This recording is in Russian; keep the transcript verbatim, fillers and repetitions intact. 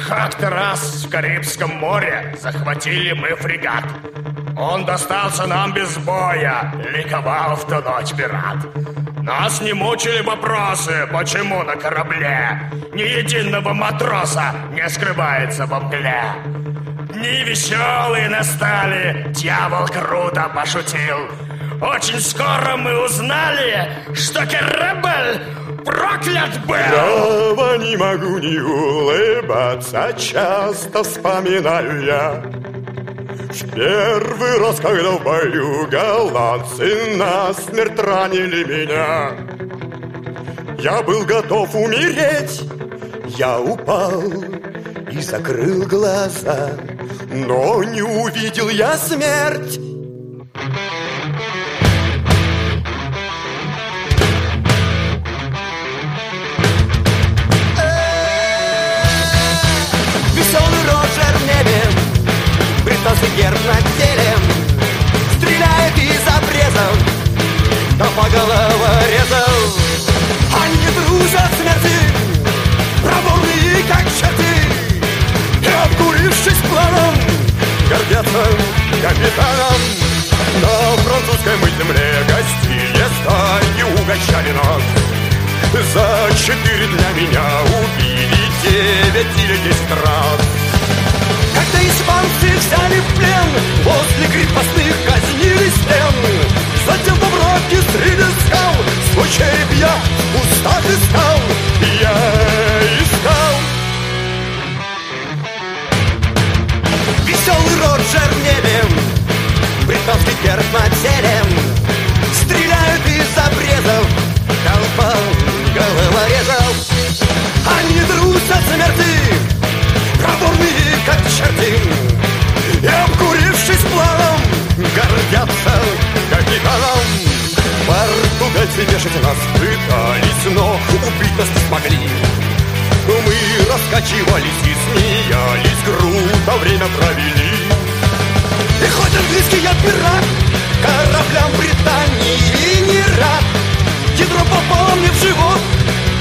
Как-то раз в Карибском море захватили мы фрегат. Он достался нам без боя, ликовал в ту ночь пират. Нас не мучили вопросы, почему на корабле ни единого матроса не скрывается во мгле. Дни веселые настали, дьявол круто пошутил. Очень скоро мы узнали, что корабль проклят был. Право не могу не улыбаться, часто вспоминаю я в первый раз, когда в бою голландцы насмерть ранили меня. Я был готов умереть, я упал и закрыл глаза, но не увидел я смерть. Веселый Роджер в небе, британский герб на теле, стреляет из обрезов, да по головорезов. Они дружат смерти, проворные как черти, и обкурившись планом, гордятся капитаном. На французской мы земле гостиниц стаи угощали нас. За четыре дня меня убили девять или десять раз. Когда испанцы взяли в плен, возле крепостных казнили стен. Затем во враге среди скал свой череп я в кустах искал. Я искал. Веселый Роджер в небе, британский герб на теле, стреляют из обрезов, толпа головорезов. Они трусят смерти, проворные как черти, и обкурившись планом, гордятся капитаном. Португальцы вешать нас пытались, но убить нас не смогли. Мы раскачивались и смеялись, круто время провели. И хоть английский я пират, кораблям Британии не рад. Ядро попало мне в живот,